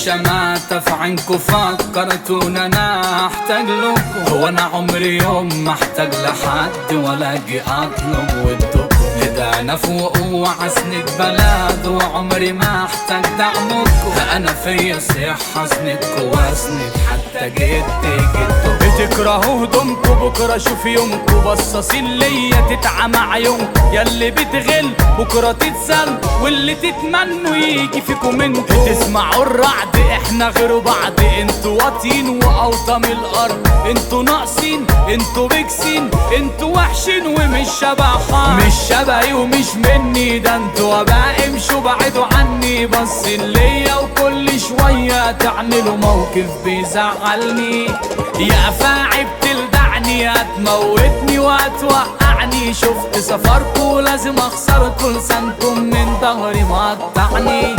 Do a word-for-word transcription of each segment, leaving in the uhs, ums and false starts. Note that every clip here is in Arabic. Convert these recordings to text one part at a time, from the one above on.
شماتة في عينكو فكرتون انا احتاج لكم. هو انا عمري يوم ما احتاج لحد ولا اجي اطلب ودكم. ده انا فوق وعسند بلد وعمري ما احتاج دعمكم. انا فيا صحة اسندكوا واسند حتى جدي جدكم. بتكرهوا هدومكوا بكرة شوف يومكوا. بصاصين ليا تتعمى عيونكوا. ياللي بتغل بكرة تتسل واللي تتمنوا يجي فيكم انتوا. تسمعوا الرعد احنا غير بعض. انتوا واطين واوطى من الارض. انتوا ناقصين انتوا بكسين. انتوا وحشين ومش شبه حد. مش شبهي ومش مني ده انتوا بقى امشوا بعدوا عني. بصين ليا وكل شوية تعملوا موقف بيزعلني. يا افاعي بتلدعني هتموتني وهتوقعني. شفت سفركوا لازم اخسركوا لسانكم من ظهري مقطعني.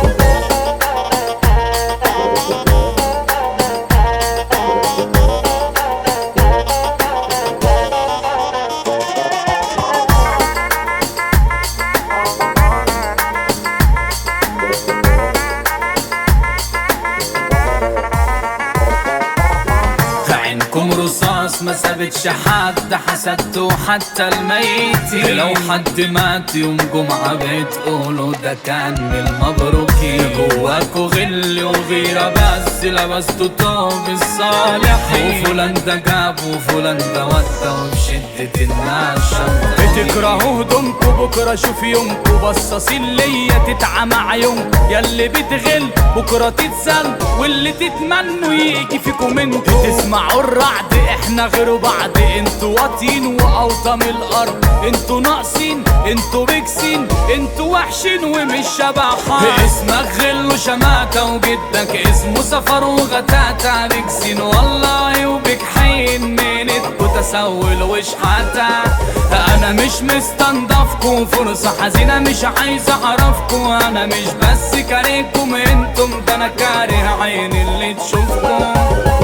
عينكم رصاص ما سابتش حد. حسدتوا حتى الميتين. لو حد مات يوم جمعة بتقولوا ده كان من المبروكين. جواكوا غل وغيرة بس لبستوا توب الصالحين. وفلان ده جاب وفلان ده ودى وبشدة الناس شمتانين. بتكرهوا هدومكوا بكرة شوف يومكوا. بصاصين ليا تتعمى عيونكوا. ياللي بتغل بكرة تتسل واللي تتمنوا يجي فيكم انتوا. تسمعوا الرعد احنا غير بعض. انتوا واطين واوطى من الارض. انتوا ناقصين انتوا بكسين. انتوا وحشين ومش شبه حد. اسمك غل وشماتة وجدك اسمه سفر وغتاتة. بكسين والله وبك حين منتكوا تسول وشحاتة. انا مش مستنضفكوا فرصة حزينة مش عايز اعرفكوا. انا مش بس كارهكم انتم ده انا كاره عين اللي تشوفكم.